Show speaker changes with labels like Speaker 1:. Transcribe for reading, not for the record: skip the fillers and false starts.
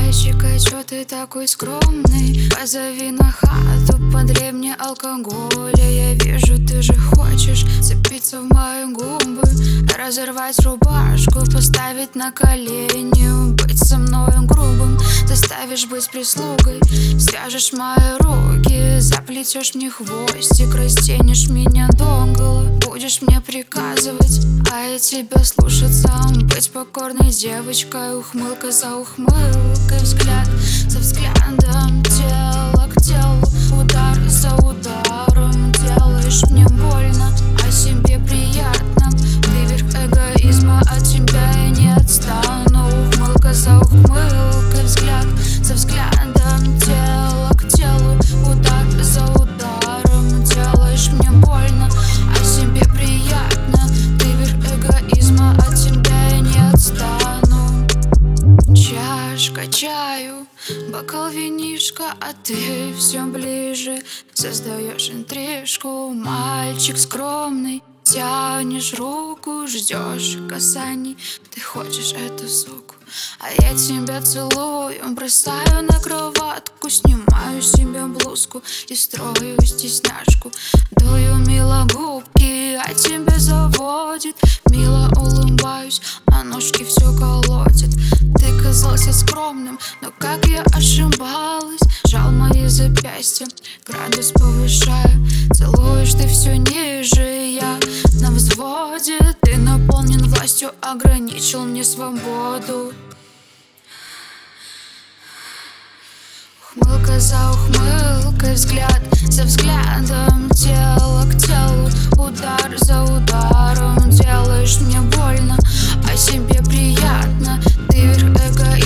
Speaker 1: Зайчик, а чё ты такой скромный? Позови на хату, подрей мне алкоголя. Я вижу, ты же хочешь цепиться в мои губы, разорвать рубашку, поставить на колени, быть со мной грубым, заставишь быть прислугой. Свяжешь мои руки, заплетешь мне хвостик, растянешь меня догола, будешь мне приказывать, а я тебя слушаться, быть покорной девочкой. Ухмылка за ухмылкой, взгляд за взглядом, тело к телу, удар за ударом. Делаешь мне больно, а себе приятно. Ты верх эгоизма, от тебя я не отстану. Ухмылка за ухмылкой, взгляд за взглядом, тело к телу, удар за ударом. Делаешь мне больно, а себе приятно. Ты верх эгоизма, от тебя я не отстану. Чашка чаю, бокал винишка, а ты все ближе. Создаешь интрижку, мальчик скромный. Тянешь руку, ждешь касаний. Ты хочешь эту суку, а я тебя целую. Бросаю на кроватку, снимаю с себя блузку и строю стесняшку. Дую мило губки, а тебя заводит. Мило улыбаюсь, а ножки все колотит. Ты казался скромным, но как я ошибалась. Жал мои запястья, градус повышая. Целуешь ты все ниже, я на взводе. Ты наполнен властью, ограничил мне свободу. Ухмылка за ухмылкой, взгляд за взглядом, тело к телу, удар за ударом. Делаешь мне больно, а себе приятно. Ты верх